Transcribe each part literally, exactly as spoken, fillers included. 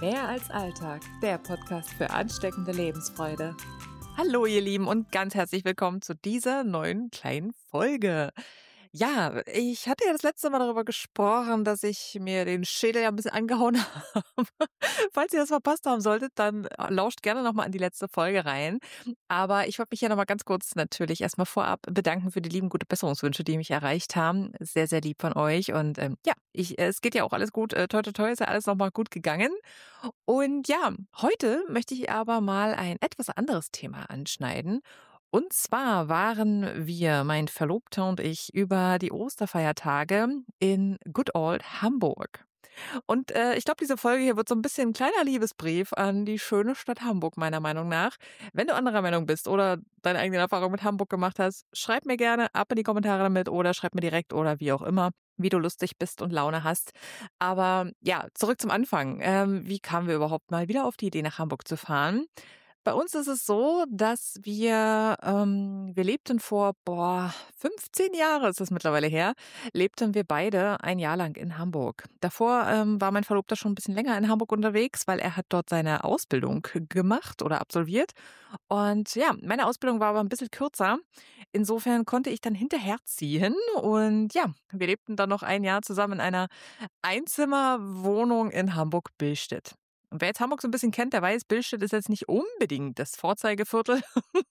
Mehr als Alltag, der Podcast für ansteckende Lebensfreude. Hallo ihr Lieben und ganz herzlich willkommen zu dieser neuen kleinen Folge. Ja, ich hatte ja das letzte Mal darüber gesprochen, dass ich mir den Schädel ja ein bisschen angehauen habe. Falls ihr das verpasst haben solltet, dann lauscht gerne nochmal in die letzte Folge rein. Aber ich wollte mich ja nochmal ganz kurz natürlich erstmal vorab bedanken für die lieben gute Besserungswünsche, die mich erreicht haben. Sehr, sehr lieb von euch. Und ähm, ja, ich, es geht ja auch alles gut. Äh, toi, toi, toi, ist ja alles nochmal gut gegangen. Und ja, heute möchte ich aber mal ein etwas anderes Thema anschneiden. Und zwar waren wir, mein Verlobter und ich, über die Osterfeiertage in Good Old Hamburg. Und äh, ich glaube, diese Folge hier wird so ein bisschen ein kleiner Liebesbrief an die schöne Stadt Hamburg, meiner Meinung nach. Wenn du anderer Meinung bist oder deine eigene Erfahrung mit Hamburg gemacht hast, schreib mir gerne ab in die Kommentare damit oder schreib mir direkt oder wie auch immer, wie du lustig bist und Laune hast. Aber ja, zurück zum Anfang. Ähm, wie kamen wir überhaupt mal wieder auf die Idee, nach Hamburg zu fahren? Bei uns ist es so, dass wir, ähm, wir lebten vor, boah, fünfzehn Jahre ist das mittlerweile her, lebten wir beide ein Jahr lang in Hamburg. Davor ähm, war mein Verlobter schon ein bisschen länger in Hamburg unterwegs, weil er hat dort seine Ausbildung gemacht oder absolviert. Und ja, meine Ausbildung war aber ein bisschen kürzer. Insofern konnte ich dann hinterherziehen und ja, wir lebten dann noch ein Jahr zusammen in einer Einzimmerwohnung in Hamburg-Billstedt. Und wer jetzt Hamburg so ein bisschen kennt, der weiß, Billstedt ist jetzt nicht unbedingt das Vorzeigeviertel.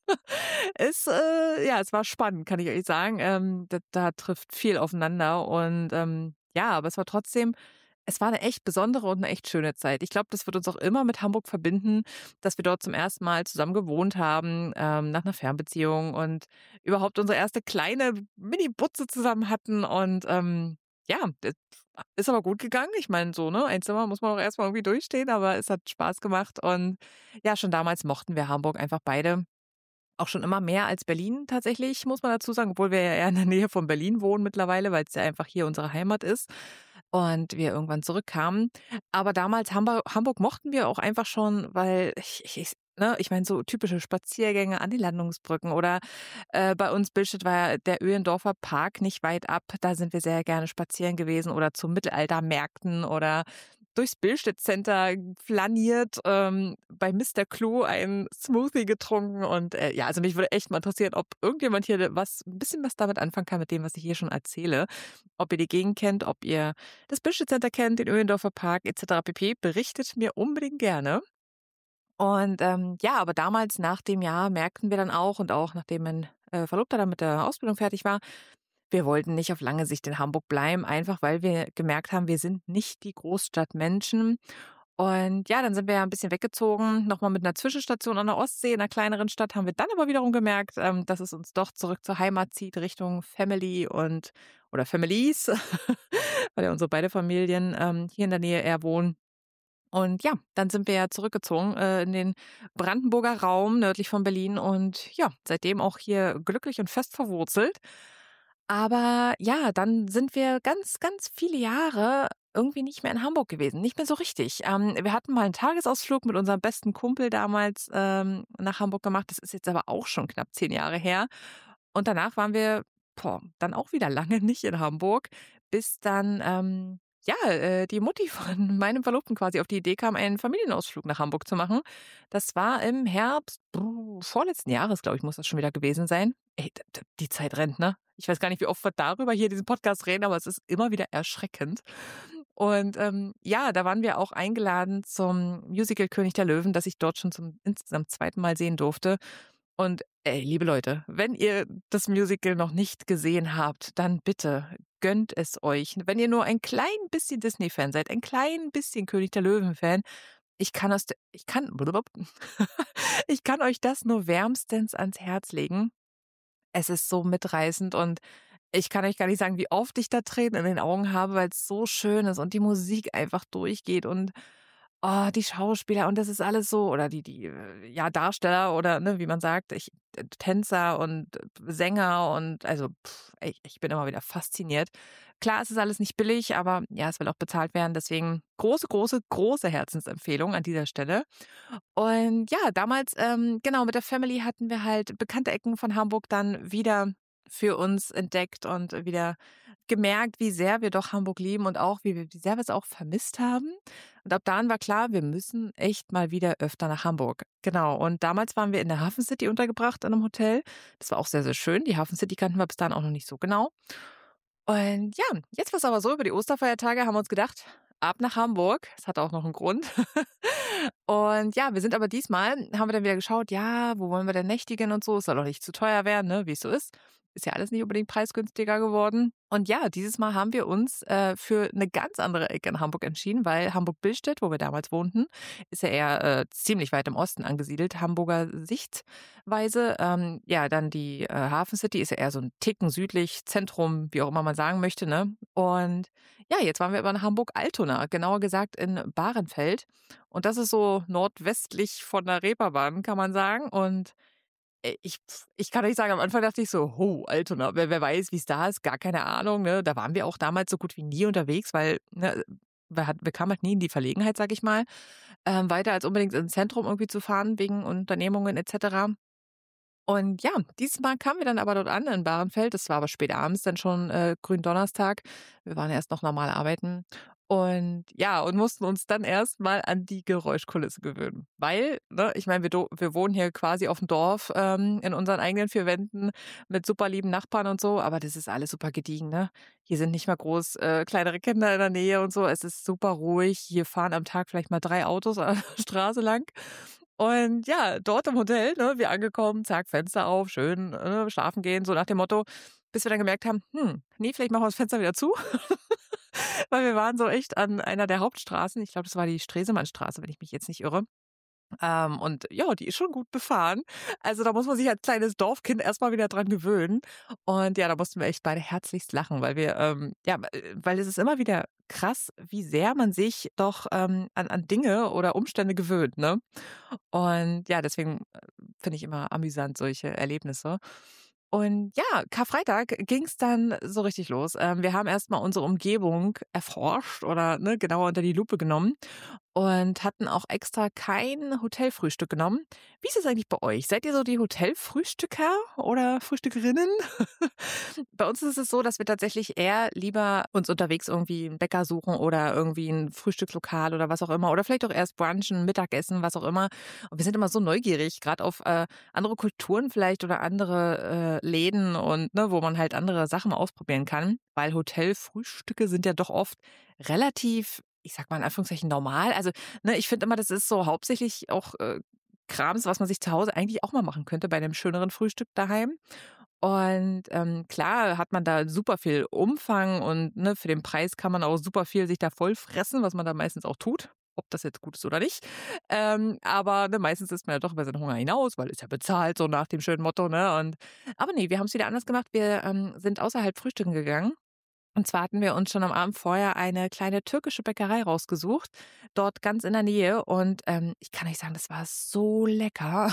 Es, äh, ja, es war spannend, kann ich euch sagen. Ähm, da, da trifft viel aufeinander und ähm, ja, aber es war trotzdem, es war eine echt besondere und eine echt schöne Zeit. Ich glaube, das wird uns auch immer mit Hamburg verbinden, dass wir dort zum ersten Mal zusammen gewohnt haben, ähm, nach einer Fernbeziehung und überhaupt unsere erste kleine Mini-Butze zusammen hatten und ähm, ja, das ist aber gut gegangen. Ich meine, so, ne, ein Zimmer muss man auch erstmal irgendwie durchstehen, aber es hat Spaß gemacht und ja, schon damals mochten wir Hamburg einfach beide. Auch schon immer mehr als Berlin tatsächlich, muss man dazu sagen, obwohl wir ja eher in der Nähe von Berlin wohnen mittlerweile, weil es ja einfach hier unsere Heimat ist und wir irgendwann zurückkamen. Aber damals Hamburg, Hamburg mochten wir auch einfach schon, weil ich, ich, ne, ich meine, so typische Spaziergänge an den Landungsbrücken oder äh, bei uns Billstedt war ja der Öhlendorfer Park nicht weit ab. Da sind wir sehr gerne spazieren gewesen oder zu Mittelaltermärkten oder durchs Billstedt Center flaniert, ähm, bei Mister Clou einen Smoothie getrunken und äh, ja, also mich würde echt mal interessieren, ob irgendjemand hier was, ein bisschen was damit anfangen kann mit dem, was ich hier schon erzähle. Ob ihr die Gegend kennt, ob ihr das Billstedt Center kennt, den Öhlendorfer Park et cetera pp. Berichtet mir unbedingt gerne. Und ähm, ja, aber damals nach dem Jahr merkten wir dann auch und auch nachdem mein äh, Verlobter dann mit der Ausbildung fertig war, wir wollten nicht auf lange Sicht in Hamburg bleiben, einfach weil wir gemerkt haben, wir sind nicht die Großstadtmenschen. Und ja, dann sind wir ja ein bisschen weggezogen, nochmal mit einer Zwischenstation an der Ostsee, in einer kleineren Stadt, haben wir dann aber wiederum gemerkt, ähm, dass es uns doch zurück zur Heimat zieht, Richtung Family und oder Families, weil ja unsere beide Familien ähm, hier in der Nähe eher wohnen. Und ja, dann sind wir ja zurückgezogen äh, in den Brandenburger Raum nördlich von Berlin und ja, seitdem auch hier glücklich und fest verwurzelt. Aber ja, dann sind wir ganz, ganz viele Jahre irgendwie nicht mehr in Hamburg gewesen, nicht mehr so richtig. Ähm, wir hatten mal einen Tagesausflug mit unserem besten Kumpel damals ähm, nach Hamburg gemacht. Das ist jetzt aber auch schon knapp zehn Jahre her. Und danach waren wir boah, dann auch wieder lange nicht in Hamburg, bis dann ähm, ja äh, die Mutti von meinem Verlobten quasi auf die Idee kam, einen Familienausflug nach Hamburg zu machen. Das war im Herbst brr, vorletzten Jahres, glaube ich, muss das schon wieder gewesen sein. Ey, d- d- die Zeit rennt, ne? Ich weiß gar nicht, wie oft wir darüber hier in diesem Podcast reden, aber es ist immer wieder erschreckend. Und ähm, ja, da waren wir auch eingeladen zum Musical König der Löwen, das ich dort schon zum insgesamt zweiten Mal sehen durfte. Und ey, liebe Leute, wenn ihr das Musical noch nicht gesehen habt, dann bitte gönnt es euch. Wenn ihr nur ein klein bisschen Disney-Fan seid, ein klein bisschen König der Löwen-Fan, ich kann das, ich kann, ich kann euch das nur wärmstens ans Herz legen. Es ist so mitreißend und ich kann euch gar nicht sagen, wie oft ich da Tränen in den Augen habe, weil es so schön ist und die Musik einfach durchgeht und oh, die Schauspieler und das ist alles so oder die die äh, ja Darsteller oder ne, wie man sagt, ich äh, Tänzer und äh, Sänger und also pff, ich, ich bin immer wieder fasziniert. Klar, es ist alles nicht billig, aber ja, es will auch bezahlt werden, deswegen große, große, große Herzensempfehlung an dieser Stelle. Und ja, damals, ähm, genau, mit der Family hatten wir halt bekannte Ecken von Hamburg dann wieder für uns entdeckt und wieder gemerkt, wie sehr wir doch Hamburg lieben und auch, wie wir wie sehr wir es auch vermisst haben. Und ab dann war klar, wir müssen echt mal wieder öfter nach Hamburg. Genau. Und damals waren wir in der Hafen City untergebracht in einem Hotel. Das war auch sehr, sehr schön. Die Hafen City kannten wir bis dahin auch noch nicht so genau. Und ja, jetzt war's aber so, über die Osterfeiertage haben wir uns gedacht, ab nach Hamburg. Das hat auch noch einen Grund. Und ja, wir sind aber diesmal haben wir dann wieder geschaut, ja, wo wollen wir denn nächtigen und so? Es soll doch nicht zu teuer werden, ne, wie es so ist. Ist ja alles nicht unbedingt preisgünstiger geworden. Und ja, dieses Mal haben wir uns, äh, für eine ganz andere Ecke in Hamburg entschieden, weil Hamburg-Billstedt, wo wir damals wohnten, ist ja eher, äh, ziemlich weit im Osten angesiedelt, Hamburger Sichtweise. Ähm, ja, dann die, äh, Hafen City ist ja eher so ein Ticken südlich, Zentrum, wie auch immer man sagen möchte, ne? Und ja, jetzt waren wir aber in Hamburg-Altona, genauer gesagt in Bahrenfeld. Und das ist so nordwestlich von der Reeperbahn, kann man sagen. Und, äh, ich ich kann euch sagen, am Anfang dachte ich so: „Oh, Altona, wer wer weiß, wie es da ist, gar keine Ahnung", ne? Da waren wir auch damals so gut wie nie unterwegs, weil, ne, wir hat wir kamen halt nie in die Verlegenheit, sage ich mal, ähm, weiter als unbedingt ins Zentrum irgendwie zu fahren wegen Unternehmungen et cetera. Und ja, dieses Mal kamen wir dann aber dort an in Bahrenfeld. Das war aber spät abends dann schon, äh, Gründonnerstag. Wir waren erst noch normal arbeiten. Und ja, und mussten uns dann erst mal an die Geräuschkulisse gewöhnen. Weil, ne, ich meine, wir do wir wohnen hier quasi auf dem Dorf, ähm, in unseren eigenen vier Wänden mit super lieben Nachbarn und so, aber das ist alles super gediegen, ne? Hier sind nicht mal groß, äh, kleinere Kinder in der Nähe und so. Es ist super ruhig. Hier fahren am Tag vielleicht mal drei Autos an der Straße lang. Und ja, dort im Hotel, ne, wir angekommen, zack, Fenster auf, schön, äh, schlafen gehen, so nach dem Motto, bis wir dann gemerkt haben, hm, ne, vielleicht machen wir das Fenster wieder zu. Weil wir waren so echt an einer der Hauptstraßen. Ich glaube, das war die Stresemannstraße, wenn ich mich jetzt nicht irre. Ähm, und ja, die ist schon gut befahren. Also, da muss man sich als kleines Dorfkind erst mal wieder dran gewöhnen. Und ja, da mussten wir echt beide herzlichst lachen, weil wir, ähm ja, äh, weil es ist immer wieder krass, wie sehr man sich doch, ähm, an an Dinge oder Umstände gewöhnt, ne? Und ja, deswegen, äh, finde ich immer amüsant solche Erlebnisse. Und ja, Karfreitag ging's dann so richtig los. Ähm, wir haben erst mal unsere Umgebung erforscht oder, ne, genauer unter die Lupe genommen und hatten auch extra kein Hotelfrühstück genommen. Wie ist es eigentlich bei euch? Seid ihr so die Hotelfrühstücker oder Frühstückerinnen? Bei uns ist es so, dass wir tatsächlich eher lieber uns unterwegs irgendwie 'n Bäcker suchen oder irgendwie 'n Frühstückslokal oder was auch immer oder vielleicht auch erst brunchen, Mittagessen, was auch immer. Und wir sind immer so neugierig, grad auf, äh, andere Kulturen vielleicht oder andere, äh, Läden und, ne, wo man halt andere Sachen mal ausprobieren kann, weil Hotelfrühstücke sind ja doch oft relativ, ich sage mal in Anführungszeichen, normal. Also, ne, ich finde immer, das ist so hauptsächlich auch, äh, Krams, was man sich zu Hause eigentlich auch mal machen könnte bei 'nem schöneren Frühstück daheim. Und, ähm, klar hat man da super viel Umfang und, ne, für den Preis kann man auch super viel sich da vollfressen, was man da meistens auch tut, ob das jetzt gut ist oder nicht. Ähm, aber, ne, meistens isst man ja doch über seinen Hunger hinaus, weil ist ja bezahlt, so nach dem schönen Motto, ne? Und aber ne, wir haben's wieder anders gemacht. Wir, ähm, sind außerhalb frühstücken gegangen. Und zwar hatten wir uns schon am Abend vorher eine kleine türkische Bäckerei rausgesucht, dort ganz in der Nähe. Und, ähm, ich kann euch sagen, das war so lecker.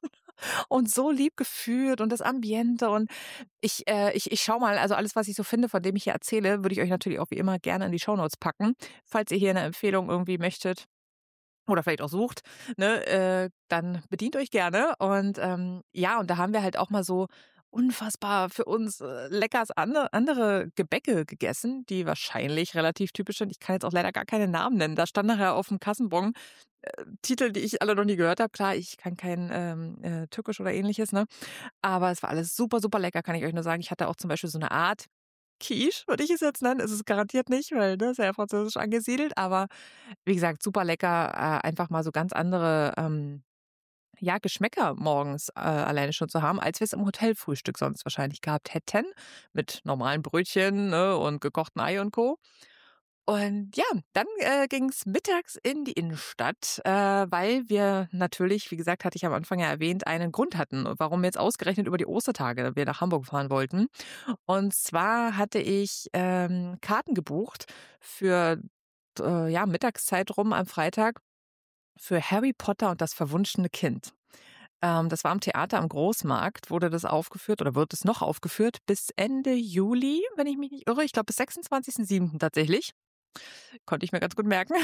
Und so lieb geführt und das Ambiente und ich äh, ich ich schaue mal, also alles, was ich so finde, von dem ich hier erzähle, würde ich euch natürlich auch wie immer gerne in die Shownotes packen, falls ihr hier eine Empfehlung irgendwie möchtet oder vielleicht auch sucht, ne, äh, dann bedient euch gerne. Und, ähm, ja, und da haben wir halt auch mal so unfassbar für uns, äh, leckers ande andere Gebäcke gegessen, die wahrscheinlich relativ typisch sind. Ich kann jetzt auch leider gar keine Namen nennen. Da stand nachher auf dem Kassenbon, äh, Titel, die ich alle noch nie gehört habe. Klar, ich kann kein, ähm, äh, Türkisch oder Ähnliches, ne? Aber es war alles super, super lecker, kann ich euch nur sagen. Ich hatte auch zum Beispiel so eine Art Quiche, würde ich es jetzt nennen. Es ist garantiert nicht, weil, ne, ist ja französisch angesiedelt, aber wie gesagt, super lecker, äh, einfach mal so ganz andere, ähm, ja, Geschmäcker morgens, äh, alleine schon zu haben, als wir es im Hotelfrühstück sonst wahrscheinlich gehabt hätten, mit normalen Brötchen, ne, und gekochten Ei und Co. Und ja, dann, äh, ging's mittags in die Innenstadt, äh, weil wir natürlich, wie gesagt, hatte ich am Anfang ja erwähnt, einen Grund hatten, warum wir jetzt ausgerechnet über die Ostertage wir nach Hamburg fahren wollten. Und zwar hatte ich, ähm, Karten gebucht für, äh, ja, Mittagszeit rum am Freitag für Harry Potter und das verwunschene Kind. Ähm, das war am Theater am Großmarkt, wurde das aufgeführt oder wird es noch aufgeführt bis Ende Juli, wenn ich mich nicht irre. Ich glaube bis sechsundzwanzigsten siebten tatsächlich. Konnte ich mir ganz gut merken.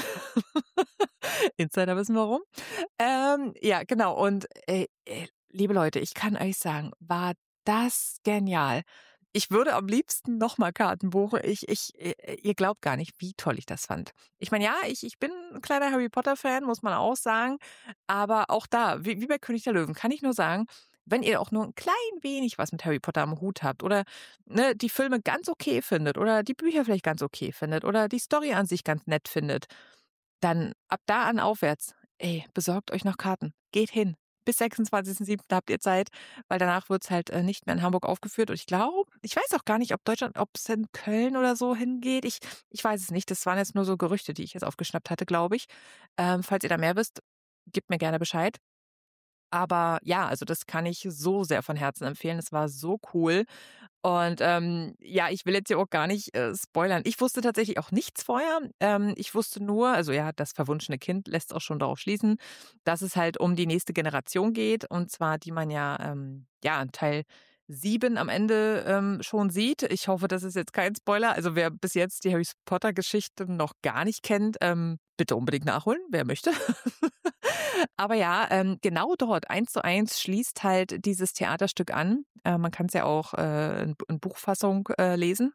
Insider wissen warum. Ähm, ja, genau. Und, äh, äh, liebe Leute, ich kann euch sagen, war das genial. ich würde am liebsten noch mal Karten buchen. Ich ich äh, ihr glaubt gar nicht, wie toll ich das fand. Ich meine, ja, ich ich bin 'n kleiner Harry-Potter-Fan, muss man auch sagen, aber auch da, wie wie bei König der Löwen, kann ich nur sagen, wenn ihr auch nur 'n klein wenig was mit Harry Potter am Hut habt oder, ne, die Filme ganz okay findet oder die Bücher vielleicht ganz okay findet oder die Story an sich ganz nett findet, dann ab da an aufwärts, ey, besorgt euch noch Karten. Geht hin. Bis sechsundzwanzigsten siebten habt ihr Zeit, weil danach wird's halt, äh, nicht mehr in Hamburg aufgeführt und ich glaube ich weiß auch gar nicht, ob Deutschland ob's in Köln oder so hingeht. Ich ich weiß es nicht. Das waren jetzt nur so Gerüchte, die ich jetzt aufgeschnappt hatte, glaube ich. Ähm, falls ihr da mehr wisst, gebt mir gerne Bescheid. Aber ja, also das kann ich so sehr von Herzen empfehlen. Es war so cool. Und, ähm, ja, ich will jetzt hier auch gar nicht, äh, spoilern. Ich wusste tatsächlich auch nichts vorher. Ähm, ich wusste nur also ja, das verwunschene Kind lässt auch schon darauf schließen, dass es halt um die nächste Generation geht, und zwar die man ja, ähm, ja, in Teil sieben am Ende, ähm, schon sieht. Ich hoffe, das ist jetzt kein Spoiler. Also, wer bis jetzt die Harry-Potter-Geschichte noch gar nicht kennt, ähm, bitte unbedingt nachholen, wer möchte. Aber ja, ähm, genau dort eins zu eins schließt halt dieses Theaterstück an. Äh, man kann's ja auch, äh, in in Buchfassung, äh, lesen.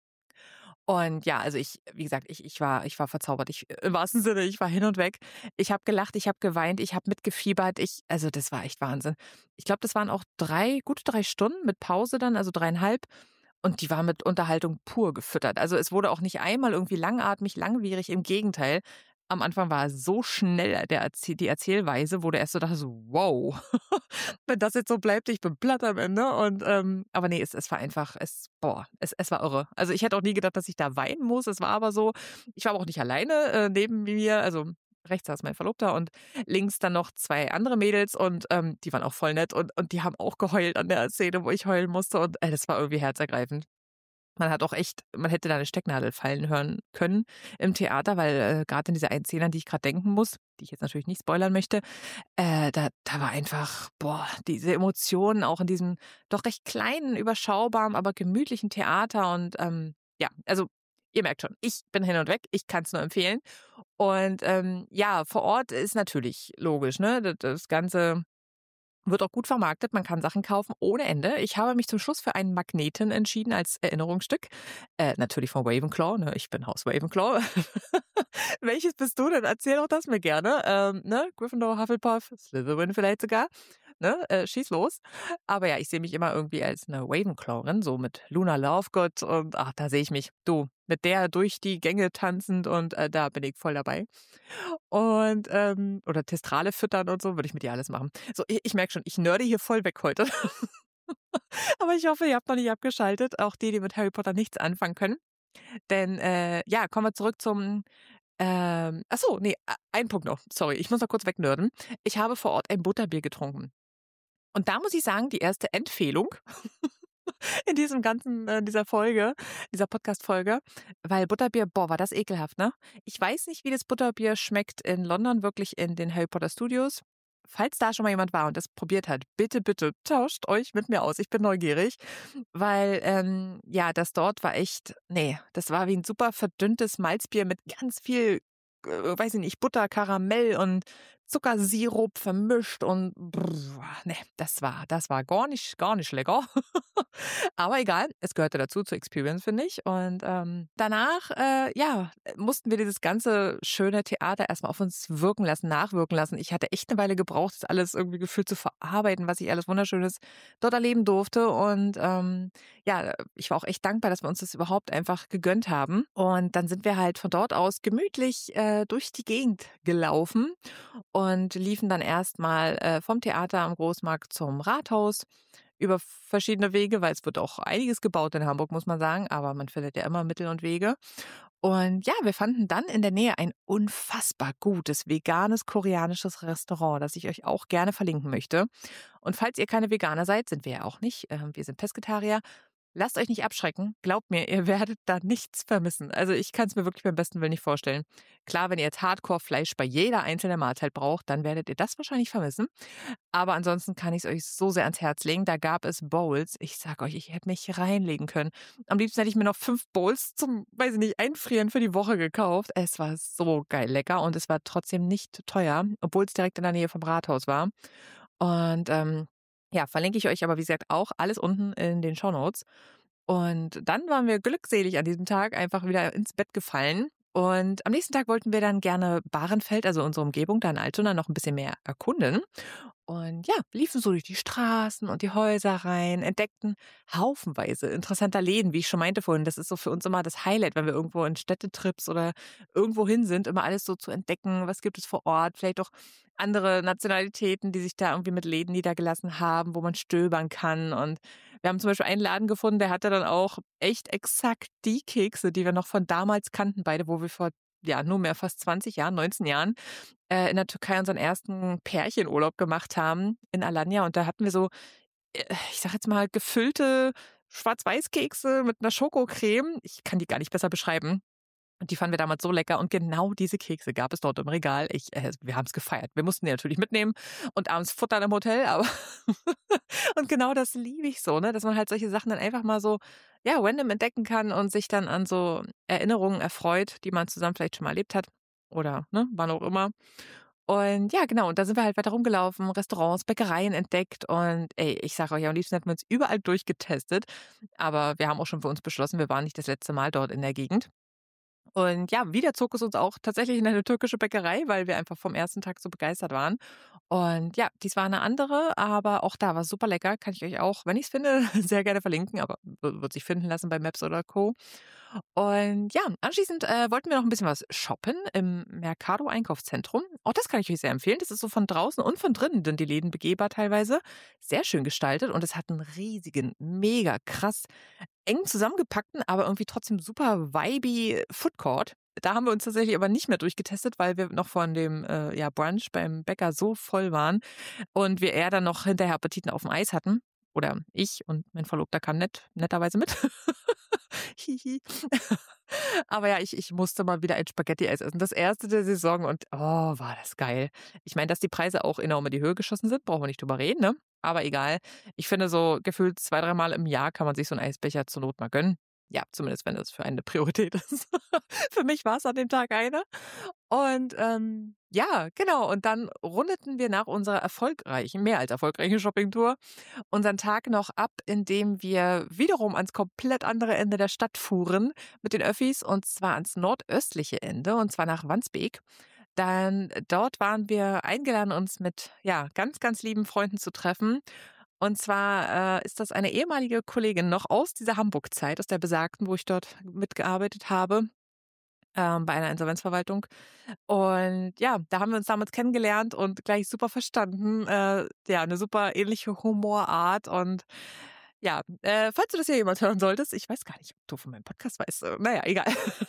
Und ja, also ich wie gesagt, ich ich war ich war verzaubert. Ich im wahrsten Sinne, ich war hin und weg. Ich habe gelacht, ich habe geweint, ich habe mitgefiebert. Ich also das war echt Wahnsinn. Ich glaube, das waren auch drei gute drei Stunden mit Pause dann, also dreieinhalb. Und die waren mit Unterhaltung pur gefüttert. Also, es wurde auch nicht einmal irgendwie langatmig, langwierig, im Gegenteil. Am Anfang war es so schnell der Erzähl die Erzählweise, wo du erst so dachtest so: „Wow, wenn das jetzt so bleibt, ich bin platt am Ende." Und, ähm aber ne, es es war einfach es boah, es es war irre. Also, ich hätte auch nie gedacht, dass ich da weinen muss. Es war aber so. Ich war aber auch nicht alleine, äh, neben mir also rechts saß mein Verlobter und links dann noch zwei andere Mädels und, ähm, die waren auch voll nett und und die haben auch geheult an der Szene, wo ich heulen musste und, äh, das war irgendwie herzergreifend. Man hat auch echt man hätte da 'ne Stecknadel fallen hören können im Theater, weil, äh, grad in dieser einen Szene, an die ich grad denken muss, die ich jetzt natürlich nicht spoilern möchte, äh, da da war einfach, boah, diese Emotionen auch in diesem doch recht kleinen, überschaubaren, aber gemütlichen Theater und, ähm, ja, also ihr merkt schon, ich bin hin und weg. Ich kann's nur empfehlen. Und, ähm, ja, vor Ort ist natürlich logisch, ne? D das Ganze wird auch gut vermarktet. Man kann Sachen kaufen ohne Ende. Ich habe mich zum Schluss für einen Magneten entschieden als Erinnerungsstück. Äh, natürlich von Ravenclaw, ne? Ich bin Haus Ravenclaw. Welches bist du denn? Erzähl doch das mir gerne. Ähm, ne? Gryffindor, Hufflepuff, Slytherin vielleicht sogar, ne? Äh, schieß los. Aber ja, ich sehe mich immer irgendwie als 'ne Ravenclawerin, so mit Luna Lovegood und ach, da sehe ich mich. Du, mit der durch die Gänge tanzend und, äh, da bin ich voll dabei. Und, ähm oder Thestrale füttern und so, würde ich mit ihr alles machen. So, i ich merke schon, ich nörde hier voll weg heute. Aber ich hoffe, ihr habt noch nicht abgeschaltet, auch die, die mit Harry Potter nichts anfangen können. Denn, äh, ja, kommen wir zurück zum, ähm ach so, ne, a ein Punkt noch. Sorry, ich muss noch kurz wegnörden. Ich habe vor Ort ein Butterbier getrunken. Und da muss ich sagen, die erste Empfehlung in diesem ganzen äh, dieser Folge dieser Podcast-Folge, weil Butterbier, boah, war das ekelhaft, ne? Ich weiß nicht, wie das Butterbier schmeckt in London, wirklich in den Harry Potter Studios. Falls da schon mal jemand war und das probiert hat, bitte, bitte tauscht euch mit mir aus. Ich bin neugierig, weil, ähm, ja, das dort war echt ne, das war wie 'n super verdünntes Malzbier mit ganz viel, äh, weiß ich nicht, Butter, Karamell und Zuckersirup vermischt und ne, das war das war gar nicht gar nicht lecker. Aber egal, es gehörte dazu zur Experience, finde ich. Und, ähm, danach, äh, ja, mussten wir dieses ganze schöne Theater erst mal auf uns wirken lassen nachwirken lassen. Ich hatte echt 'ne Weile gebraucht, das alles irgendwie gefühlt zu verarbeiten, was ich alles Wunderschönes dort erleben durfte. Und, ähm, ja, ich war auch echt dankbar, dass wir uns das überhaupt einfach gegönnt haben. Und dann sind wir halt von dort aus gemütlich, äh, durch die Gegend gelaufen und liefen dann erst mal, äh, vom Theater am Großmarkt zum Rathaus über verschiedene Wege, weil es wird auch einiges gebaut in Hamburg, muss man sagen, aber man findet ja immer Mittel und Wege. Und ja, wir fanden dann in der Nähe ein unfassbar gutes veganes koreanisches Restaurant, das ich euch auch gerne verlinken möchte. Und falls ihr keine Veganer seid, sind wir ja auch nicht, ähm, wir sind Pesketarier, lasst euch nicht abschrecken. Glaubt mir, ihr werdet da nichts vermissen. Also, ich kann's mir wirklich beim besten Willen nicht vorstellen. Klar, wenn ihr jetzt Hardcore-Fleisch bei jeder einzelnen Mahlzeit braucht, dann werdet ihr das wahrscheinlich vermissen. Aber ansonsten kann ich's euch so sehr ans Herz legen. Da gab es Bowls. Ich sage euch, ich hätte mich reinlegen können. Am liebsten hätte ich mir noch fünf Bowls zum, weiß ich nicht, Einfrieren für die Woche gekauft. Es war so geil lecker und es war trotzdem nicht teuer, obwohl's direkt in der Nähe vom Rathaus war. Und, ähm, ja, verlinke ich euch aber, wie gesagt, auch alles unten in den Shownotes. Und dann waren wir glückselig an diesem Tag einfach wieder ins Bett gefallen. Und am nächsten Tag wollten wir dann gerne Bahrenfeld, also unsere Umgebung da in Altona, noch ein bisschen mehr erkunden. Und ja, liefen so durch die Straßen und die Häuser rein, entdeckten haufenweise interessanter Läden, wie ich schon meinte vorhin. Das ist so für uns immer das Highlight, wenn wir irgendwo in Städtetrips oder irgendwo hin sind, immer alles so zu entdecken. Was gibt es vor Ort? Vielleicht auch andere Nationalitäten, die sich da irgendwie mit Läden niedergelassen haben, wo man stöbern kann. Und wir haben zum Beispiel einen Laden gefunden, der hatte dann auch echt exakt die Kekse, die wir noch von damals kannten, beide, wo wir vor ja, nunmehr fast zwanzig Jahren, neunzehn Jahren, äh, in der Türkei unseren ersten Pärchenurlaub gemacht haben in Alanya. Und da hatten wir so, äh, ich sag jetzt mal, gefüllte Schwarz-Weiß-Kekse mit einer Schokocreme. Ich kann die gar nicht besser beschreiben. Und die fanden wir damals so lecker und genau diese Kekse gab es dort im Regal. Ich, äh, wir haben es gefeiert. Wir mussten die natürlich mitnehmen und abends futtern im Hotel, aber und genau das liebe ich so, ne, dass man halt solche Sachen dann einfach mal so, ja, random entdecken kann und sich dann an so Erinnerungen erfreut, die man zusammen vielleicht schon mal erlebt hat oder, ne, wann auch immer. Und ja, genau, und da sind wir halt weiter rumgelaufen, Restaurants, Bäckereien entdeckt und ey, ich sage euch, am liebsten hätten wir uns überall durchgetestet, aber wir haben auch schon für uns beschlossen, wir waren nicht das letzte Mal dort in der Gegend. Und ja, wieder zog es uns auch tatsächlich in eine türkische Bäckerei, weil wir einfach vom ersten Tag so begeistert waren. Und ja, dies war eine andere, aber auch da war super lecker. Kann ich euch auch, wenn ich es finde, sehr gerne verlinken, aber w wird sich finden lassen bei Maps oder Co. Und ja, anschließend, äh, wollten wir noch ein bisschen was shoppen im Mercado-Einkaufszentrum. Auch das kann ich euch sehr empfehlen. Das ist so von draußen und von drinnen sind die Läden begehbar teilweise. Sehr schön gestaltet und es hat einen riesigen, mega krass eng zusammengepackten, aber irgendwie trotzdem super vibey Foodcourt. Da haben wir uns tatsächlich aber nicht mehr durchgetestet, weil wir noch von dem, äh, ja, Brunch beim Bäcker so voll waren und wir eher dann noch hinterher Appetit auf dem Eis hatten. Oder ich und mein Verlobter kam nett netterweise mit. Hihi. Aber ja, ich ich musste mal wieder ein Spaghetti-Eis essen. Das erste der Saison und, oh, war das geil. Ich meine, dass die Preise auch enorm in die Höhe geschossen sind, brauchen wir nicht drüber reden, ne? Aber egal. Ich finde, so gefühlt zwei, dreimal im Jahr kann man sich so 'n Eisbecher zur Not mal gönnen. Ja, zumindest wenn das für einen 'ne Priorität ist. Für mich war's an dem Tag eine. Und, ähm, ja, genau. Und dann rundeten wir nach unserer erfolgreichen mehr als erfolgreichen Shoppingtour unseren Tag noch ab, indem wir wiederum ans komplett andere Ende der Stadt fuhren mit den Öffis und zwar ans nordöstliche Ende und zwar nach Wandsbek. Dann dort waren wir eingeladen, uns mit, ja, ganz, ganz lieben Freunden zu treffen. Und zwar, äh, ist das eine ehemalige Kollegin noch aus dieser Hamburg-Zeit, aus der besagten, wo ich dort mitgearbeitet habe, ähm, bei einer Insolvenzverwaltung. Und ja, da haben wir uns damals kennengelernt und gleich super verstanden. Äh, ja, eine super ähnliche Humorart und ja, äh, falls du das hier jemand hören solltest, ich weiß gar nicht, ob du von meinem Podcast weißt, äh, na ja, egal.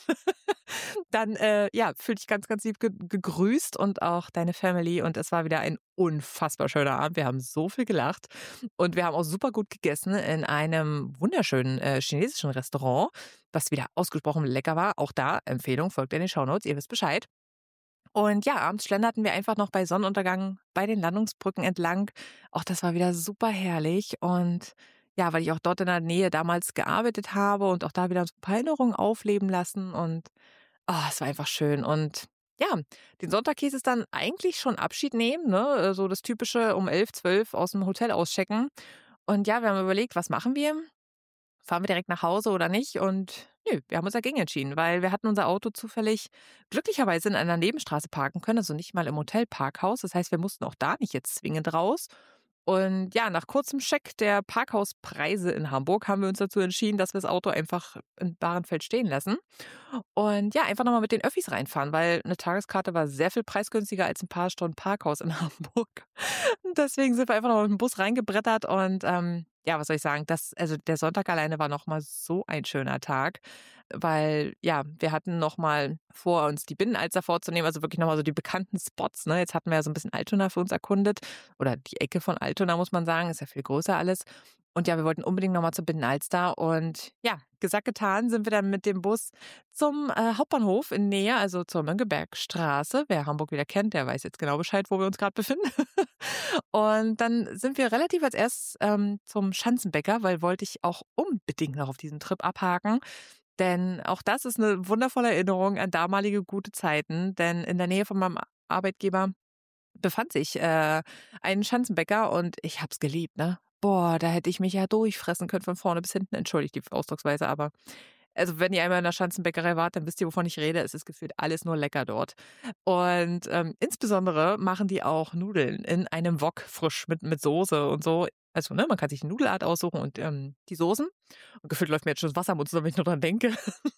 Dann, äh, ja, fühl dich ganz, ganz lieb ge gegrüßt und auch deine Family und es war wieder ein unfassbar schöner Abend. Wir haben so viel gelacht und wir haben auch super gut gegessen in einem wunderschönen, äh, chinesischen Restaurant, was wieder ausgesprochen lecker war. Auch da Empfehlung, folgt in den Shownotes, ihr wisst Bescheid. Und ja, abends schlenderten wir einfach noch bei Sonnenuntergang bei den Landungsbrücken entlang. Auch das war wieder super herrlich. Und ja, weil ich auch dort in der Nähe damals gearbeitet habe und auch da wieder so ein paar Erinnerungen aufleben lassen. Und ah, es war einfach schön. Und ja, den Sonntag hieß es dann eigentlich schon Abschied nehmen, ne? So das typische um elf, zwölf aus dem Hotel auschecken. Und ja, wir haben überlegt, was machen wir? Fahren wir direkt nach Hause oder nicht? Und nö, wir haben uns dagegen entschieden, weil wir hatten unser Auto zufällig glücklicherweise in einer Nebenstraße parken können, also nicht mal im Hotelparkhaus. Das heißt, wir mussten auch da nicht jetzt zwingend raus. Und ja, nach kurzem Check der Parkhauspreise in Hamburg haben wir uns dazu entschieden, dass wir das Auto einfach in Bahrenfeld stehen lassen und ja, einfach nochmal mit den Öffis reinfahren, weil eine Tageskarte war sehr viel preisgünstiger als ein paar Stunden Parkhaus in Hamburg. Und deswegen sind wir einfach noch mit dem Bus reingebrettert und ähm, ja, was soll ich sagen, das, also der Sonntag alleine war nochmal so ein schöner Tag, weil ja, wir hatten nochmal vor, uns die Binnenalster vorzunehmen, also wirklich nochmal so die bekannten Spots. Ne? Jetzt hatten wir ja so ein bisschen Altona für uns erkundet oder die Ecke von Altona, muss man sagen, ist ja viel größer alles. Und ja, wir wollten unbedingt nochmal zur Binnenalster und ja, gesagt, getan, sind wir dann mit dem Bus zum äh, Hauptbahnhof in Nähe, also zur Mönckebergstraße. Wer Hamburg wieder kennt, der weiß jetzt genau Bescheid, wo wir uns gerade befinden. Und dann sind wir relativ als erstes ähm, zum Schanzenbäcker, weil wollte ich auch unbedingt noch auf diesen Trip abhaken. Denn auch das ist eine wundervolle Erinnerung an damalige gute Zeiten. Denn in der Nähe von meinem Arbeitgeber befand sich äh, ein Schanzenbäcker und ich hab's geliebt, ne? boah, da hätte ich mich ja durchfressen können von vorne bis hinten. Entschuldigt die Ausdrucksweise, aber also, wenn ihr einmal in der Schanzenbäckerei wart, dann wisst ihr, wovon ich rede. Es ist gefühlt alles nur lecker dort. Und, ähm, insbesondere machen die auch Nudeln in einem Wok frisch mit mit Soße und so. Also, ne, man kann sich 'ne Nudelart aussuchen und, ähm, die Soßen. Und gefühlt läuft mir jetzt schon das Wasser im Mund zusammen, wenn ich nur dran denke.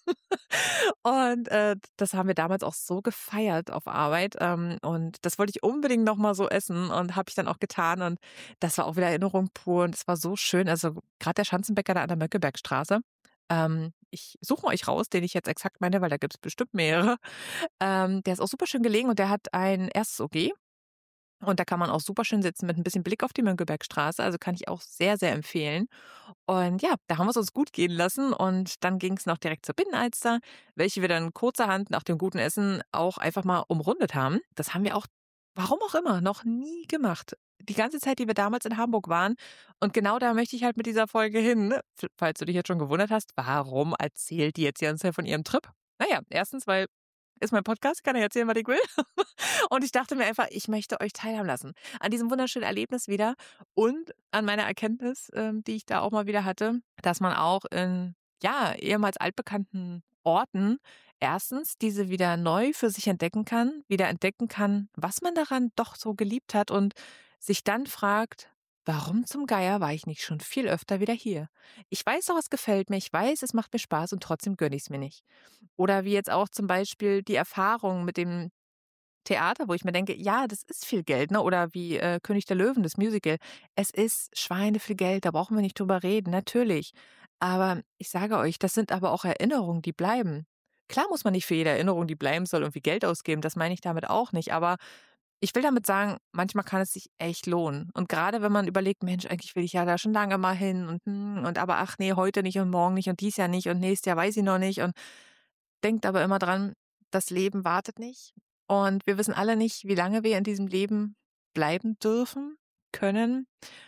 Und, äh, das haben wir damals auch so gefeiert auf Arbeit, ähm, und das wollte ich unbedingt noch mal so essen und habe ich dann auch getan und das war auch wieder Erinnerung pur und es war so schön. Also, grad der Schanzenbäcker da an der Mönckebergstraße, ähm, ich suche euch raus, den ich jetzt exakt meine, weil da gibt's bestimmt mehrere. Ähm, der ist auch super schön gelegen und der hat ein erstes O G und da kann man auch super schön sitzen mit 'n bisschen Blick auf die Mönckebergstraße, also kann ich auch sehr, sehr empfehlen. Und ja, da haben wir's uns gut gehen lassen und dann ging's noch direkt zur Binnenalster, welche wir dann kurzerhand nach dem guten Essen auch einfach mal umrundet haben. Das haben wir auch, warum auch immer, noch nie gemacht. Die ganze Zeit, die wir damals in Hamburg waren. Und genau da möchte ich halt mit dieser Folge hin, f falls du dich jetzt schon gewundert hast, warum erzählt die jetzt die ganze Zeit von ihrem Trip? Na ja, erstens, weil ist mein Podcast, kann ich erzählen, was ich will. Und ich dachte mir einfach, ich möchte euch teilhaben lassen an diesem wunderschönen Erlebnis wieder und an meiner Erkenntnis, ähm, die ich da auch mal wieder hatte, dass man auch in, ja, ehemals altbekannten Orten erstens diese wieder neu für sich entdecken kann, wieder entdecken kann, was man daran doch so geliebt hat und sich dann fragt: „Warum zum Geier war ich nicht schon viel öfter wieder hier? Ich weiß doch, es gefällt mir, ich weiß, es macht mir Spaß und trotzdem gönne ich's mir nicht.“ Oder wie jetzt auch zum Beispiel die Erfahrung mit dem Theater, wo ich mir denke: „Ja, das ist viel Geld“, ne? Oder wie, äh, König der Löwen, das Musical. Es ist schweineviel Geld, da brauchen wir nicht drüber reden, natürlich. Aber ich sage euch, das sind aber auch Erinnerungen, die bleiben. Klar muss man nicht für jede Erinnerung, die bleiben soll, irgendwie Geld ausgeben, das meine ich damit auch nicht. Aber ich will damit sagen, manchmal kann es sich echt lohnen. Und grade wenn man überlegt: „Mensch, eigentlich will ich ja da schon lange mal hin und, hm, und aber ach ne, heute nicht und morgen nicht und dies Jahr nicht und nächstes Jahr weiß ich noch nicht“ und denkt aber immer dran, das Leben wartet nicht und wir wissen alle nicht, wie lange wir in diesem Leben bleiben dürfen, können.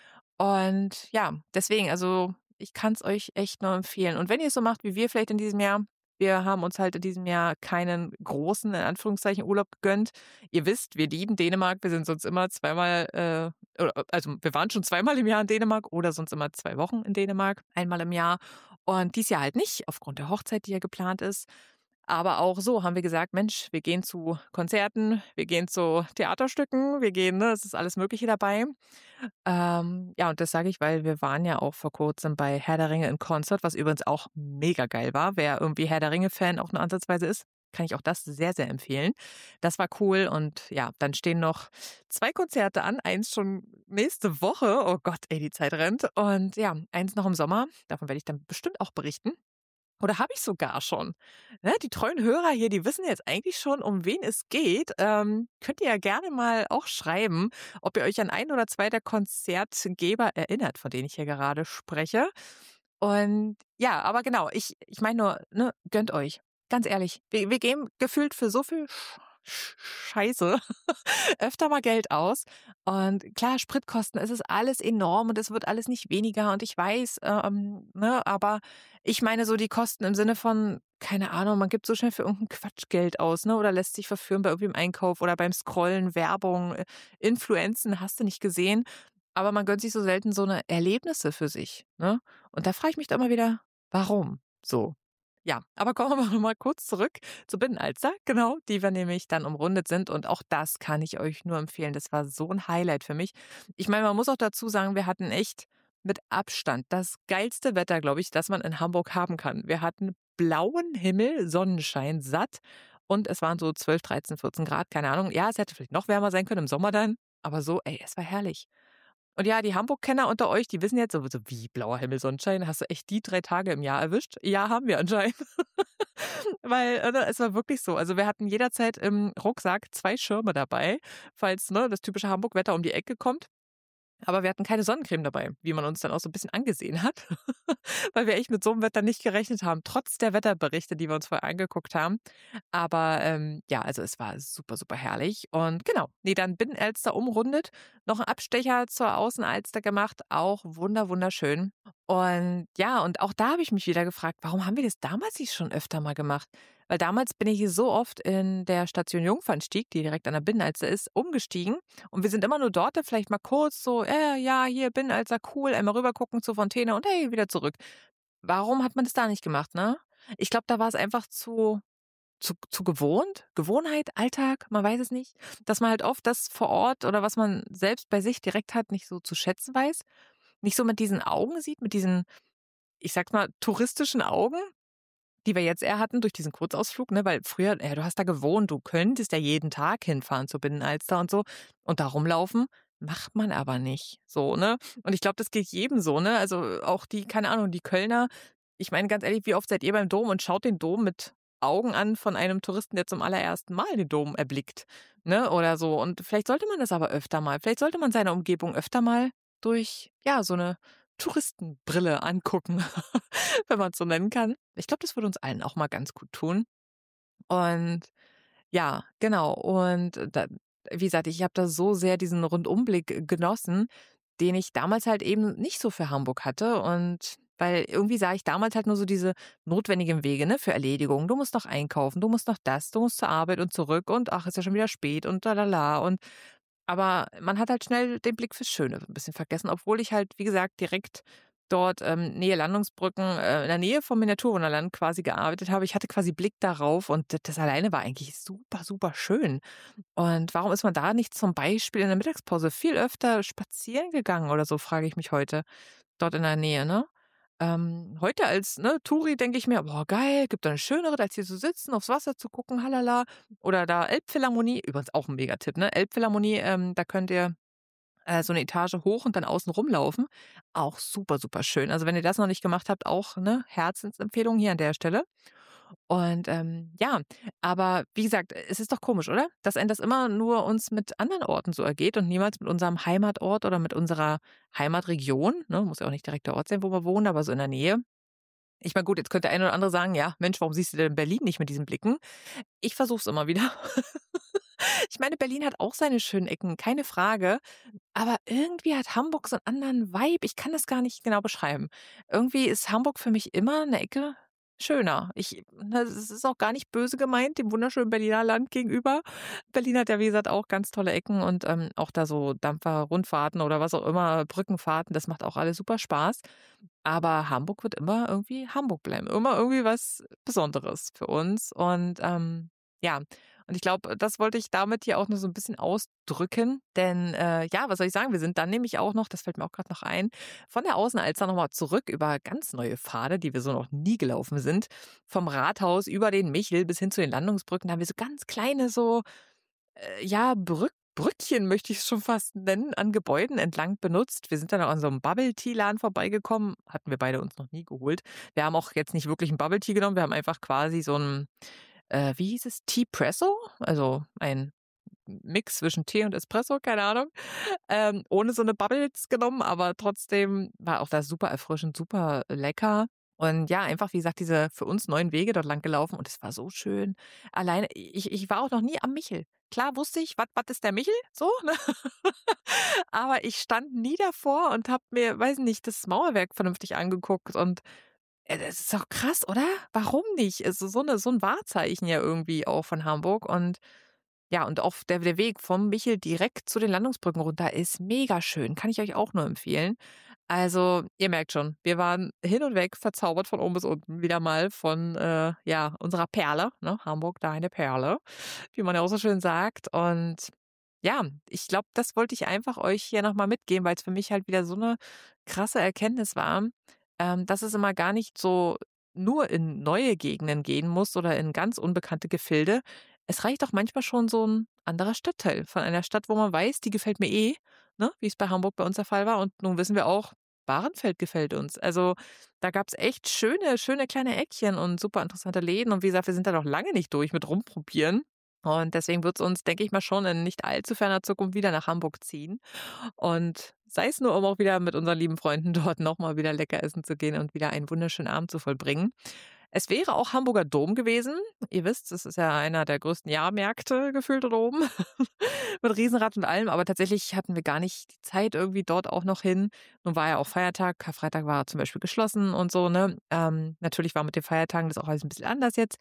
Und ja, deswegen, also, ich kann's euch echt nur empfehlen. Und wenn ihr's so macht wie wir vielleicht in diesem Jahr, wir haben uns halt in diesem Jahr keinen großen, in Anführungszeichen, Urlaub gegönnt. Ihr wisst, wir lieben Dänemark, wir sind sonst immer zweimal, äh oder also, wir waren schon zweimal im Jahr in Dänemark oder sonst immer zwei Wochen in Dänemark, einmal im Jahr. Und dies Jahr halt nicht aufgrund der Hochzeit, die ja geplant ist. Aber auch so haben wir gesagt: „Mensch, wir gehen zu Konzerten, wir gehen zu Theaterstücken, wir gehen“, ne, es ist alles Mögliche dabei. Ähm, ja, und das sage ich, weil wir waren ja auch vor Kurzem bei Herr der Ringe in Concert, was übrigens auch mega geil war. Wer irgendwie Herr der Ringe-Fan auch nur ansatzweise ist, kann ich auch das sehr, sehr empfehlen. Das war cool und ja, dann stehen noch zwei Konzerte an, eins schon nächste Woche. Oh Gott, ey, die Zeit rennt. Und ja, eins noch im Sommer. Davon werde ich dann bestimmt auch berichten. Oder habe ich sogar schon. Ne, die treuen Hörer hier, die wissen jetzt eigentlich schon, um wen es geht. Ähm, könnt ihr ja gerne mal auch schreiben, ob ihr euch an ein oder zwei der Konzertgeber erinnert, von denen ich hier gerade spreche. Und ja, aber genau, ich ich meine nur, ne, gönnt euch. Ganz ehrlich, wir wir geben gefühlt für so viel Sch Sch Scheiße öfter mal Geld aus. Und klar, Spritkosten, es ist alles enorm und es wird alles nicht weniger und ich weiß, ähm, ne, aber ich meine so die Kosten im Sinne von, keine Ahnung, man gibt so schnell für irgend 'n Quatsch Geld aus, ne, oder lässt sich verführen bei irgendwie im Einkauf oder beim Scrollen, Werbung, äh, Influenzen, hast du nicht gesehen. Aber man gönnt sich so selten so 'ne Erlebnisse für sich, ne? Und da frage ich mich dann immer wieder: „Warum?“ So. Ja, aber kommen wir noch mal kurz zurück zur Binnenalster, genau, die wir nämlich dann umrundet sind und auch das kann ich euch nur empfehlen. Das war so 'n Highlight für mich. Ich meine, man muss auch dazu sagen, wir hatten echt mit Abstand das geilste Wetter, glaube ich, das man in Hamburg haben kann. Wir hatten blauen Himmel, Sonnenschein satt und es waren so zwölf, dreizehn, vierzehn Grad, keine Ahnung. Ja, es hätte vielleicht noch wärmer sein können im Sommer dann, aber so, ey, es war herrlich. Und ja, die Hamburg-Kenner unter euch, die wissen jetzt sowieso: „Wie blauer Himmel, Sonnenschein? Hast du echt die drei Tage im Jahr erwischt?“ Ja, haben wir anscheinend. Weil, äh, ne, es war wirklich so. Also, wir hatten jederzeit im Rucksack zwei Schirme dabei, falls, ne, das typische Hamburg-Wetter um die Ecke kommt. Aber wir hatten keine Sonnencreme dabei, wie man uns dann auch so 'n bisschen angesehen hat, weil wir echt mit so 'nem Wetter nicht gerechnet haben, trotz der Wetterberichte, die wir uns vorher angeguckt haben. Aber, ähm, ja, also, es war super, super herrlich. Und genau, ne, dann Binnenalster umrundet, noch 'n Abstecher zur Außenalster gemacht, auch wunder wunderschön. Und ja, und auch da habe ich mich wieder gefragt: „Warum haben wir das damals nicht schon öfter mal gemacht?“ Weil damals bin ich so oft in der Station Jungfernstieg, die direkt an der Binnenalster ist, umgestiegen und wir sind immer nur dort dann vielleicht mal kurz so: „Äh, ja, hier Binnenalster, cool“, einmal rüber gucken zur Fontäne und hey, wieder zurück. Warum hat man das da nicht gemacht, ne? Ich glaube, da war es einfach zu zu zu gewohnt, Gewohnheit, Alltag, man weiß es nicht, dass man halt oft das vor Ort oder was man selbst bei sich direkt hat, nicht so zu schätzen weiß, nicht so mit diesen Augen sieht, mit diesen, ich sage mal, touristischen Augen, die wir jetzt eher hatten durch diesen Kurzausflug, ne? Weil früher, ja, du hast da gewohnt, du könntest ja jeden Tag hinfahren zur Binnenalster und so und da rumlaufen, macht man aber nicht so, ne? Und ich glaube, das geht jedem so, ne? Also, auch die, keine Ahnung, die Kölner, ich meine, ganz ehrlich, wie oft seid ihr beim Dom und schaut den Dom mit Augen an von einem Touristen, der zum allerersten Mal den Dom erblickt, ne, oder so. Und vielleicht sollte man das aber öfter mal. Vielleicht sollte man seine Umgebung öfter mal durch, ja, so eine Touristenbrille angucken, wenn man's so nennen kann. Ich glaube, das würde uns allen auch mal ganz gut tun. Und ja, genau. Und da wie gesagt, ich habe da so sehr diesen Rundumblick genossen, den ich damals halt eben nicht so für Hamburg hatte. Und weil irgendwie sah ich damals halt nur so diese notwendigen Wege, ne, für Erledigungen. Du musst noch einkaufen, du musst noch das, du musst zur Arbeit und zurück und ach, ist ja schon wieder spät und la la la. Und aber man hat halt schnell den Blick fürs Schöne so 'n bisschen vergessen, obwohl ich halt, wie gesagt, direkt dort, ähm, Nähe Landungsbrücken, äh, in der Nähe vom Miniaturwunderland quasi gearbeitet habe. Ich hatte quasi Blick darauf und d das alleine war eigentlich super, super schön. Und warum ist man da nicht zum Beispiel in der Mittagspause viel öfter spazieren gegangen oder so, frage ich mich heute, dort in der Nähe, ne? Ähm, heute als, ne, Touri denke ich mir: „Boah, geil, gibt doch 'ne Schöneres, als hier zu sitzen, aufs Wasser zu gucken, halala.“ Oder da Elbphilharmonie, übrigens auch 'n Megatipp, ne? Elbphilharmonie, ähm, da könnt ihr, äh, so 'ne Etage hoch und dann außen rumlaufen. Auch super, super schön. Also, wenn ihr das noch nicht gemacht habt, auch, ne, Herzensempfehlung hier an der Stelle. Und, ähm, ja, aber wie gesagt, es ist doch komisch, oder? Dass einen das immer nur uns mit anderen Orten so ergeht und niemals mit unserem Heimatort oder mit unserer Heimatregion, ne? Muss ja auch nicht direkt der Ort sein, wo wir wohnen, aber so in der Nähe. Ich meine, gut, jetzt könnte der eine oder andere sagen: „Ja, Mensch, warum siehst du denn Berlin nicht mit diesen Blicken?“ Ich versuche es immer wieder. Ich meine, Berlin hat auch seine schönen Ecken, keine Frage. Aber irgendwie hat Hamburg so 'n anderen Vibe. Ich kann das gar nicht genau beschreiben. Irgendwie ist Hamburg für mich immer 'ne Ecke schöner. Ich ne, es ist auch gar nicht böse gemeint dem wunderschönen Berliner Land gegenüber. Berlin hat ja, wie gesagt, auch ganz tolle Ecken und, ähm, auch da so Dampfer-Rundfahrten oder was auch immer, Brückenfahrten, das macht auch alles super Spaß. Aber Hamburg wird immer irgendwie Hamburg bleiben. Immer irgendwie was Besonderes für uns und, ähm, ja. Und ich glaube, das wollte ich damit hier auch nur so 'n bisschen ausdrücken, denn, äh, ja, was soll ich sagen? Wir sind dann nämlich auch noch, das fällt mir auch grad noch ein, von der Außenalster noch mal zurück über ganz neue Pfade, die wir so noch nie gelaufen sind. Vom Rathaus über den Michel bis hin zu den Landungsbrücken. Da haben wir so ganz kleine so, äh, ja, Brück Brückchen möchte ich's schon fast nennen, an Gebäuden entlang benutzt. Wir sind dann auch an so 'nem Bubble-Tea-Laden vorbeigekommen. Hatten wir beide uns noch nie geholt. Wir haben auch jetzt nicht wirklich 'n Bubble Tea genommen. Wir haben einfach quasi so 'n, äh, wie hieß es? Teapresso? Also, ein Mix zwischen Tee und Espresso, keine Ahnung. Ähm, ohne so 'ne Bubbles genommen, aber trotzdem war auch das super erfrischend, super lecker. Und ja, einfach, wie gesagt, diese für uns neuen Wege dort lang gelaufen und es war so schön. Alleine ich ich war auch noch nie am Michel. Klar wusste ich, was was ist der Michel, so, ne? Aber ich stand nie davor und habe mir, weiß nicht, das Mauerwerk vernünftig angeguckt und, äh, das ist doch krass, oder? Warum nicht? Also, so 'ne so 'n Wahrzeichen ja irgendwie auch von Hamburg und ja, und auch der der Weg vom Michel direkt zu den Landungsbrücken runter ist mega schön, kann ich euch auch nur empfehlen. Also, ihr merkt schon, wir waren hin und weg verzaubert von oben bis unten wieder mal von, äh, ja, unserer Perle, ne? Hamburg, deine Perle, wie man ja auch so schön sagt. Und ja, ich glaube, das wollte ich einfach euch hier noch mal mitgeben, weil's für mich halt wieder so 'ne krasse Erkenntnis war, ähm, dass es immer gar nicht so nur in neue Gegenden gehen muss oder in ganz unbekannte Gefilde. Es reicht auch manchmal schon so 'n anderer Stadtteil von einer Stadt, wo man weiß, die gefällt mir eh, ne, wie's bei Hamburg bei uns der Fall war. Und nun wissen wir auch, Bahrenfeld gefällt uns. Also, da gab's echt schöne schöne kleine Eckchen und super interessante Läden. Und wie gesagt, wir sind da noch lange nicht durch mit Rumprobieren. Und deswegen wird's uns, denke ich mal, schon in nicht allzu ferner Zukunft wieder nach Hamburg ziehen. Und sei es nur, um auch wieder mit unseren lieben Freunden dort noch mal wieder lecker essen zu gehen und wieder einen wunderschönen Abend zu vollbringen. Es wäre auch Hamburger Dom gewesen. Ihr wisst, das ist ja einer der größten Jahrmärkte gefühlt dort oben mit Riesenrad und allem, aber tatsächlich hatten wir gar nicht die Zeit irgendwie dort auch noch hin. Nun war ja auch Feiertag. Karfreitag war zum Beispiel geschlossen und so, ne? Ähm, natürlich war mit den Feiertagen das auch alles 'n bisschen anders jetzt.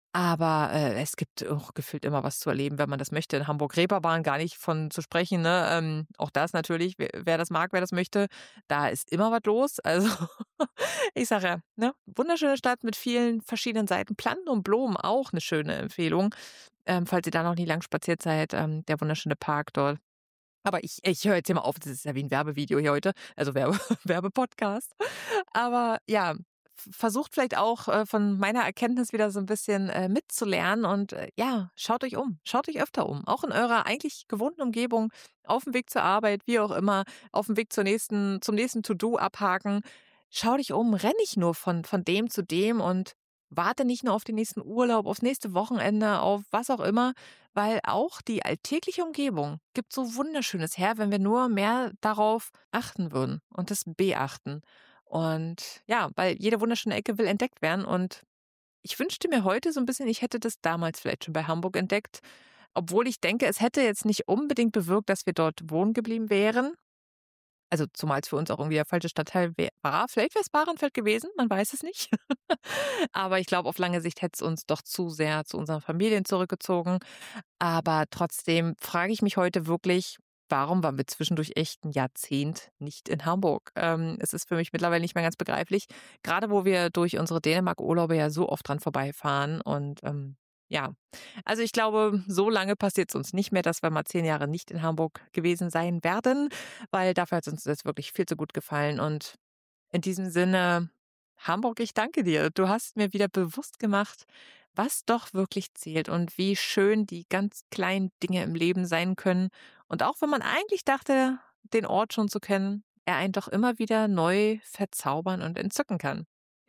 Aber, äh, es gibt auch gefühlt immer was zu erleben, wenn man das möchte. In Hamburg Reeperbahn gar nicht von zu sprechen, ne? Ähm, auch das natürlich, wer wer das mag, wer das möchte, da ist immer was los. Also, ich sage ja, ne, wunderschöne Stadt mit vielen verschiedenen Seiten. Planten und Blumen auch eine schöne Empfehlung, ähm, falls ihr da noch nie lang spaziert seid, ähm, der wunderschöne Park dort. Aber ich ich höre jetzt hier mal auf, das ist ja wie ein Werbevideo hier heute, also Werbe Werbepodcast. Aber ja, v versucht vielleicht auch, äh, von meiner Erkenntnis wieder so ein bisschen, äh, mitzulernen und, äh, ja, schaut euch um. Schaut euch öfter um, auch in eurer eigentlich gewohnten Umgebung, auf dem Weg zur Arbeit, wie auch immer, auf dem Weg zur nächsten zum nächsten To-do abhaken. Schau dich um, renn nicht nur von von dem zu dem und warte nicht nur auf den nächsten Urlaub, aufs nächste Wochenende, auf was auch immer, weil auch die alltägliche Umgebung gibt so Wunderschönes her, wenn wir nur mehr darauf achten würden und das beachten. Und ja, weil jede wunderschöne Ecke will entdeckt werden. Und ich wünschte mir heute so ein bisschen, ich hätte das damals vielleicht schon bei Hamburg entdeckt, obwohl ich denke, es hätte jetzt nicht unbedingt bewirkt, dass wir dort wohnen geblieben wären. Also zumal es für uns auch irgendwie der falsche Stadtteil wär war. Vielleicht wäre es Bahrenfeld gewesen, man weiß es nicht. Aber ich glaube, auf lange Sicht hätte es uns doch zu sehr zu unseren Familien zurückgezogen. Aber trotzdem frage ich mich heute wirklich, warum waren wir zwischendurch echt ein Jahrzehnt nicht in Hamburg? Ähm, es ist für mich mittlerweile nicht mehr ganz begreiflich, gerade wo wir durch unsere Dänemark-Urlaube ja so oft dran vorbeifahren und, ähm, ja. Also, ich glaube, so lange passiert es uns nicht mehr, dass wir mal zehn Jahre nicht in Hamburg gewesen sein werden, weil dafür hat es uns jetzt wirklich viel zu gut gefallen und in diesem Sinne, Hamburg, ich danke dir. Du hast mir wieder bewusst gemacht, was doch wirklich zählt und wie schön die ganz kleinen Dinge im Leben sein können. Und auch wenn man eigentlich dachte, den Ort schon zu kennen, er einen doch immer wieder neu verzaubern und entzücken kann.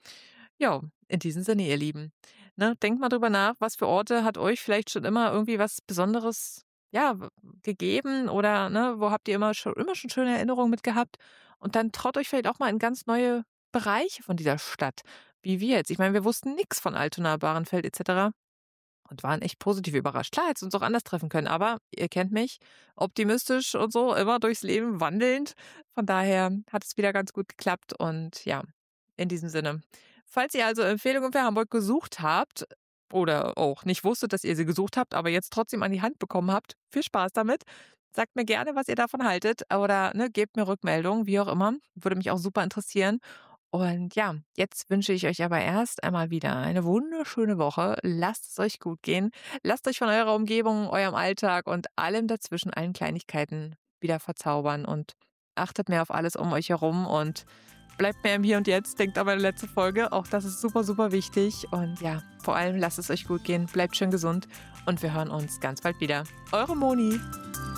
Ja, in diesem Sinne, ihr Lieben. Ne, denkt mal drüber nach, was für Orte hat euch vielleicht schon immer irgendwie was Besonderes, ja, w gegeben oder, ne, wo habt ihr immer schon immer schon schöne Erinnerungen mit gehabt? Und dann traut euch vielleicht auch mal in ganz neue Bereiche von dieser Stadt, wie wir jetzt. Ich meine, wir wussten nix von Altona, Bahrenfeld et cetera und waren echt positiv überrascht. Klar, hätte es uns auch anders treffen können, aber ihr kennt mich, optimistisch und so, immer durchs Leben wandelnd. Von daher hat es wieder ganz gut geklappt und ja, in diesem Sinne. Falls ihr also Empfehlungen für Hamburg gesucht habt oder auch nicht wusstet, dass ihr sie gesucht habt, aber jetzt trotzdem an die Hand bekommen habt, viel Spaß damit. Sagt mir gerne, was ihr davon haltet oder ne, gebt mir Rückmeldungen, wie auch immer. Würde mich auch super interessieren. Und ja, jetzt wünsche ich euch aber erst einmal wieder eine wunderschöne Woche. Lasst es euch gut gehen. Lasst euch von eurer Umgebung, eurem Alltag und allem dazwischen, allen Kleinigkeiten wieder verzaubern und achtet mehr auf alles um euch herum und bleibt mehr im Hier und Jetzt. Denkt an meine letzte Folge. Auch das ist super, super wichtig. Und ja, vor allem lasst es euch gut gehen. Bleibt schön gesund und wir hören uns ganz bald wieder. Eure Moni.